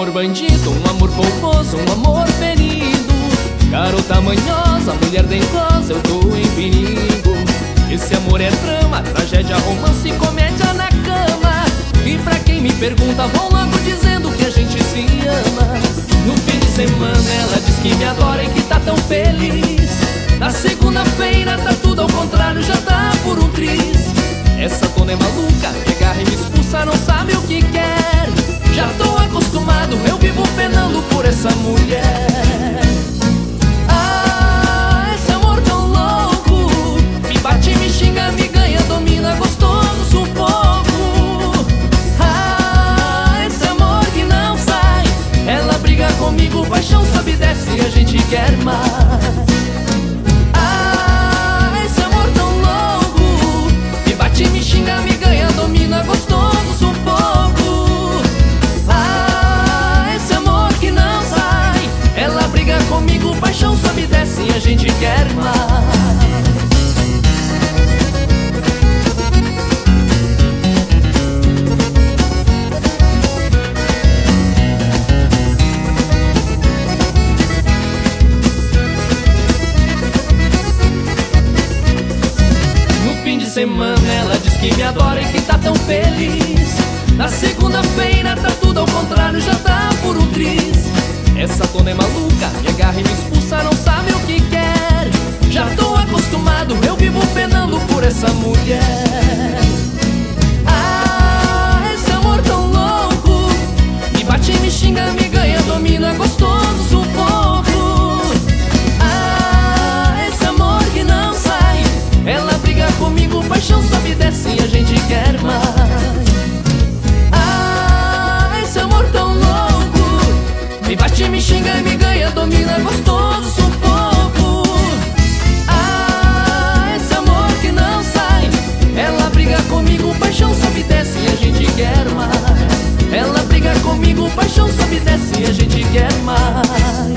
amor bandido, um amor fogoso, um amor ferido. Garota manhosa, mulher dengosa, eu tô em perigo. Esse amor é drama, tragédia, romance e comédia na cama. E pra quem me pergunta, vou logo dizendo que a gente se ama. No fim de semana ela diz que me adora e que tá tão feliz. Na segunda-feira tá tudo ao contrário, já tá por um triz. Essa dona é maluca, me agarra e me expulsa, não sabe o que quer. Já tô acostumado, eu vivo penando por essa mulher. Ah, esse amor tão louco, me bate, me xinga, me ganha, domina, gostoso, sufoco. Ah, esse amor que não sai, ela briga comigo, paixão sobe e desce e a gente quer mais. Me xinga, me ganha, domina, gostoso, sufoco. Ah, esse amor que não sai, ela briga comigo, paixão sobe e desce e a gente quer mais. Semana ela diz que me adora e que tá tão feliz. Na segunda-feira tá tudo ao contrário, já tá por um triz. Essa dona é maluca, me agarra e me expulsa, não sabe o que quer. Já tô acostumado, eu vivo penando por essa mulher. Ah, esse amor tão louco, me bate, me xinga, me ganha, domina, gostoso, sufoco. Ah, esse amor que não sai, ela briga comigo, paixão sobe e desce e a gente quer mais. Ah, esse amor tão louco, me bate, me xinga, me ganha, domina, gostoso, sufoco. Ah, esse amor que não sai, ela briga comigo, paixão sobe e desce e a gente quer mais. Ela briga comigo, paixão sobe e desce e a gente quer mais.